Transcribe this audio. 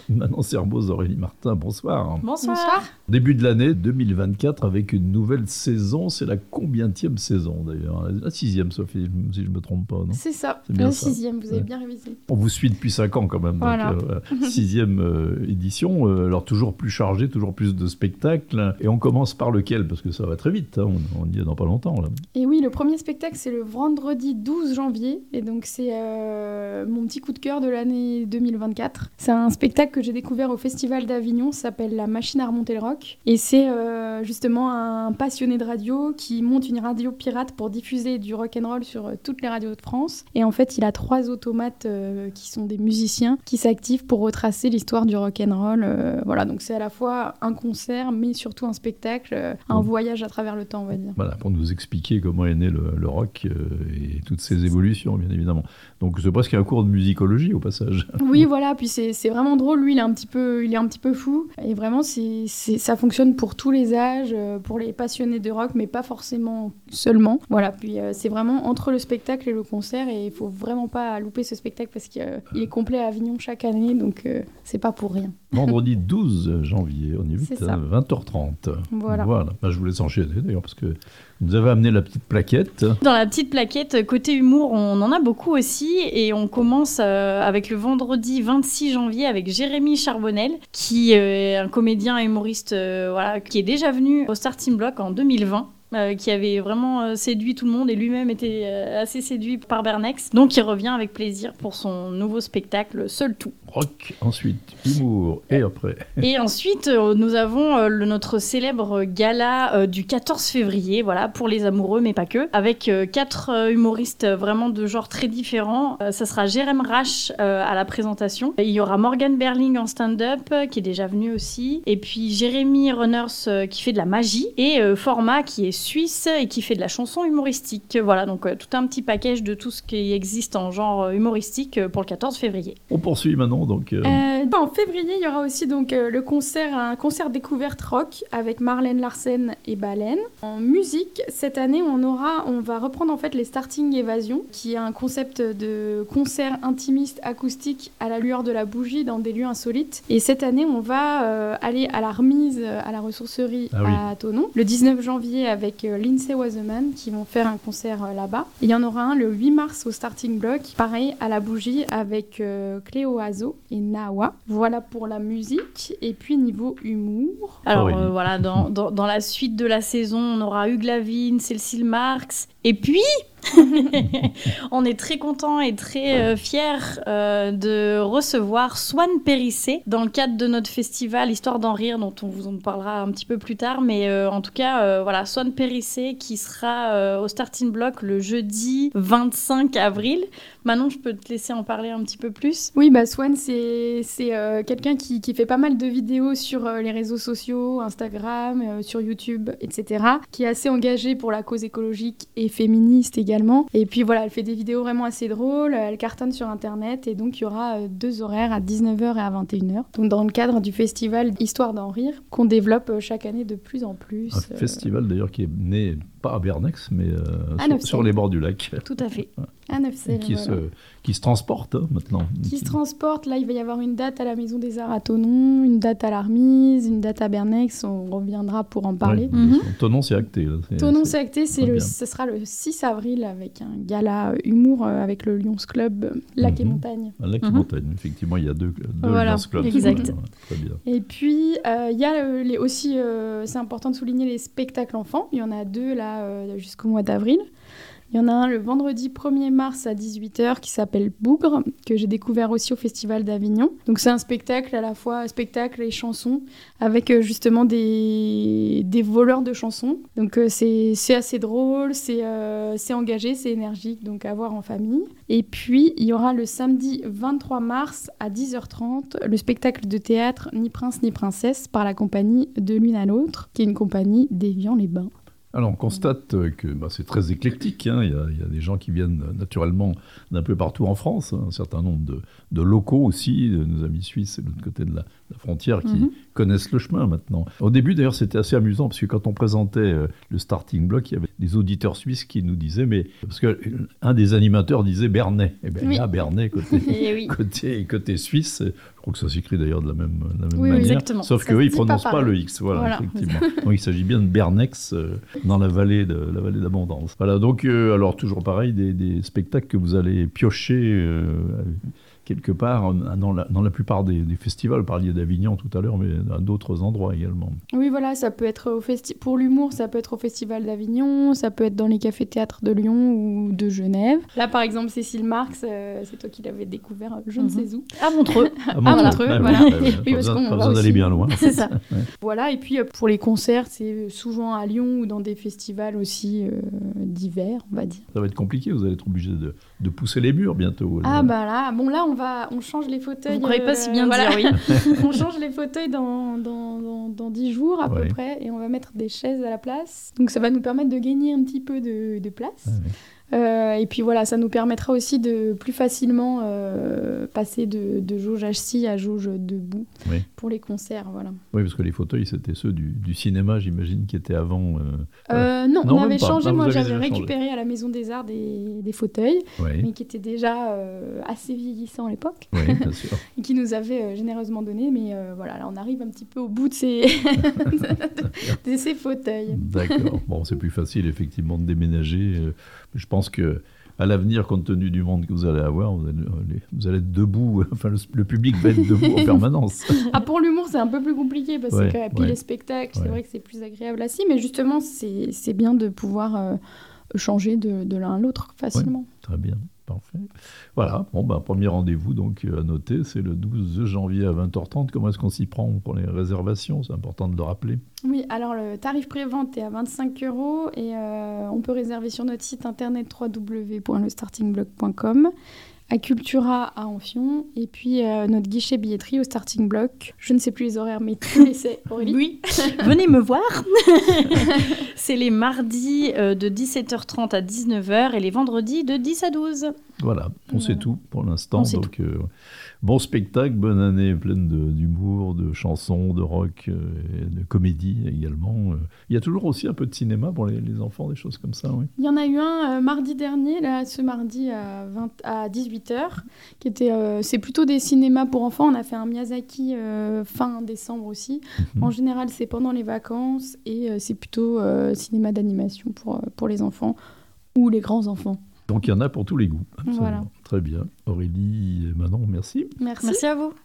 Manon Serboz, Aurélie Martin, bonsoir. Bonsoir. Début de l'année 2024 avec une nouvelle saison. C'est la combientième saison d'ailleurs? La 6e, Sophie, si je ne me trompe pas, non? C'est ça, C'est bien la ça. 6e, vous avez bien révisé. On vous suit depuis 5 ans quand même. Voilà. Donc, 6e édition. Alors toujours plus chargé, toujours plus de spectacles. Et on commence par lequel? Parce que ça va très vite, hein. On y est dans pas longtemps. Là. Et oui, le premier spectacle, c'est le vendredi 12 janvier. Et donc, c'est mon petit coup de cœur de l'année 2024. C'est un spectacle que j'ai découvert au Festival d'Avignon. Ça s'appelle La Machine à remonter le rock. Et c'est justement un passionné de radio qui monte une radio pirate pour diffuser du rock'n'roll sur toutes les radios de France. Et en fait, il a 3 automates qui sont des musiciens qui s'activent pour retracer l'histoire du rock'n'roll. Voilà, donc c'est à la fois un concert, mais surtout un spectacle, un voyage à travers le temps, on va dire. Voilà, pour nous expliquer comment est né le rock et toutes ses évolutions, bien évidemment. Donc c'est presque un cours de musicologie au passage. Oui, voilà, puis c'est vraiment drôle. Lui, il est un petit peu fou. Et vraiment, ça fonctionne pour tous les âges, pour les passionnés de rock, mais pas forcément seulement. Voilà, puis c'est vraiment entre le spectacle et le concert. Et il faut vraiment pas louper ce spectacle parce qu'il est complet à Avignon chaque année, donc c'est pas pour rien. Vendredi 12 janvier, on y est vite, 20h30. Voilà. Bah, je vous laisse enchaîner d'ailleurs parce que vous avez amené la petite plaquette. Dans la petite plaquette, côté humour, on en a beaucoup aussi. Et on commence avec le vendredi 26 janvier avec Jérémy Charbonnel, qui est un comédien et humoriste qui est déjà venu au Starting Block en 2020. Qui avait vraiment séduit tout le monde et lui-même était assez séduit par Bernex. Donc il revient avec plaisir pour son nouveau spectacle Seul Tout. Rock, ensuite humour et après. Et ensuite nous avons notre célèbre gala du 14 février, voilà, pour les amoureux mais pas que, avec 4 humoristes vraiment de genres très différents. Ça sera Jérém Rache à la présentation. Il y aura Morgan Berling en stand-up qui est déjà venu aussi. Et puis Jérémy Runners qui fait de la magie et Format qui est suisse et qui fait de la chanson humoristique. Voilà, donc tout un petit package de tout ce qui existe en genre humoristique pour le 14 février. On poursuit maintenant donc. En février, il y aura aussi donc un concert découverte rock avec Marlène Larsen et Baleine. En musique, cette année, on va reprendre en fait les Starting Évasion, qui est un concept de concert intimiste acoustique à la lueur de la bougie dans des lieux insolites. Et cette année, on va aller à la remise à la ressourcerie à Thonon le 19 janvier avec Lindsay Waseman qui vont faire un concert là-bas. Et il y en aura un le 8 mars au Starting Block, pareil à la bougie avec Cléo Azo et Nawa. Voilà pour la musique. Et puis niveau humour. Alors voilà, dans la suite de la saison, on aura Hugues Lavigne, Cécile Marx. Et puis, on est très contents et très fiers de recevoir Swan Périssé dans le cadre de notre festival Histoire d'en rire, dont on vous en parlera un petit peu plus tard. Mais en tout cas, voilà, Swan Périssé qui sera au Starting Block le jeudi 25 avril. Manon, je peux te laisser en parler un petit peu plus? Oui, Swan, c'est quelqu'un qui fait pas mal de vidéos sur les réseaux sociaux, Instagram, sur YouTube, etc., qui est assez engagé pour la cause écologique et féministe également. Et puis voilà, elle fait des vidéos vraiment assez drôles, elle cartonne sur Internet, et donc il y aura 2 horaires à 19h et à 21h. Donc dans le cadre du festival Histoire d'en rire, qu'on développe chaque année de plus en plus. Un festival d'ailleurs qui est né pas à Bernex, mais sur les bords du lac. Tout à fait. À Neufsel, qui se transporte maintenant. Qui se transporte. Là, il va y avoir une date à la Maison des Arts à Thonon, une date à la Remise, une date à Bernex. On reviendra pour en parler. Ouais, Thonon, c'est acté. Thonon, c'est acté. Ce sera le 6 avril avec un gala humour avec le Lions Club Lac et Montagne. Lac et Montagne, effectivement, il y a deux Lions Clubs. Exact. Très bien. Et puis, il y a aussi, c'est important de souligner les spectacles enfants. Il y en a 2 là jusqu'au mois d'avril. Il y en a un le vendredi 1er mars à 18h qui s'appelle Bougre, que j'ai découvert aussi au Festival d'Avignon. Donc c'est un spectacle à la fois spectacle et chanson, avec justement des voleurs de chansons. Donc c'est assez drôle, c'est engagé, c'est énergique, donc à voir en famille. Et puis il y aura le samedi 23 mars à 10h30 le spectacle de théâtre Ni prince ni princesse par la compagnie De l'une à l'autre, qui est une compagnie d'Évian-les-Bains. Alors on constate que c'est très éclectique, hein. Il y a des gens qui viennent naturellement d'un peu partout en France, hein. Un certain nombre de locaux aussi, de nos amis suisses de l'autre côté de la frontière qui connaissent le chemin maintenant. Au début d'ailleurs c'était assez amusant parce que quand on présentait le starting block, il y avait des auditeurs suisses qui nous disaient, mais parce qu'un des animateurs disait Bernay, et bien il y a Bernay côté suisse. Je crois que ça s'écrit d'ailleurs de la même manière. Exactement. Sauf qu'eux, ils ne prononcent pas le X. Voilà. Effectivement. Donc il s'agit bien de Bernex dans la vallée d'Abondance. Voilà, donc alors toujours pareil, des spectacles que vous allez piocher quelque part dans la plupart des festivals. Vous parliez d'Avignon tout à l'heure, mais à d'autres endroits également. Oui, voilà, ça peut être pour l'humour, ça peut être au Festival d'Avignon, ça peut être dans les cafés-théâtres de Lyon ou de Genève. Là, par exemple, Cécile Marx, c'est toi qui l'avais découvert, je ne sais où. À Montreux. À Montreux, voilà. Pas besoin d'aller bien loin. C'est ça. Ouais. Voilà, et puis pour les concerts, c'est souvent à Lyon ou dans des festivals aussi divers, on va dire. Ça va être compliqué, vous allez être obligé de pousser les murs bientôt. Ah bah là, on change les fauteuils. Vous ne pourrez pas si bien dire, oui. On change les fauteuils dans 10 jours à peu près, et on va mettre des chaises à la place. Donc ça va nous permettre de gagner un petit peu de place. Et puis voilà, ça nous permettra aussi de plus facilement passer de jauge assis à jauge debout pour les concerts, voilà. Oui, parce que les fauteuils, c'était ceux du cinéma, j'imagine, qui étaient avant... Non, on avait changé. Moi, j'avais récupéré à la Maison des Arts des fauteuils, mais qui étaient déjà assez vieillissants à l'époque, bien sûr. et qui nous avaient généreusement donné. Mais voilà, là, on arrive un petit peu au bout de ces fauteuils. D'accord. Bon, c'est plus facile, effectivement, de déménager. Je pense que à l'avenir, compte tenu du monde que vous allez avoir, vous allez être debout. Enfin, le public va être debout en permanence. Ah, pour l'humour, c'est un peu plus compliqué parce que puis les spectacles, c'est vrai que c'est plus agréable assis, mais justement, c'est bien de pouvoir changer de l'un à l'autre facilement. Très bien. Parfait. Voilà, premier rendez-vous donc à noter, c'est le 12 janvier à 20h30. Comment est-ce qu'on s'y prend pour les réservations? C'est important de le rappeler. Oui, alors le tarif pré-vente est à 25 € et on peut réserver sur notre site internet www.lestartingblock.com, à Cultura à Amphion, et puis notre guichet billetterie au Starting Block. Je ne sais plus les horaires, mais tu les sais, Aurélie. Oui, venez me voir. C'est les mardis de 17h30 à 19h et les vendredis de 10 à 12. Voilà, on sait tout pour l'instant. Donc, bon spectacle, bonne année pleine d'humour, de chansons, de rock, et de comédie également. Il y a toujours aussi un peu de cinéma pour les enfants, des choses comme ça, oui. Il y en a eu un mardi dernier, là, ce mardi à 18h, qui était, c'est plutôt des cinémas pour enfants. On a fait un Miyazaki fin décembre aussi. En général, c'est pendant les vacances et c'est plutôt cinéma d'animation pour les enfants ou les grands enfants. Donc il y en a pour tous les goûts. Absolument. Voilà. Très bien. Aurélie et Manon, merci. Merci à vous.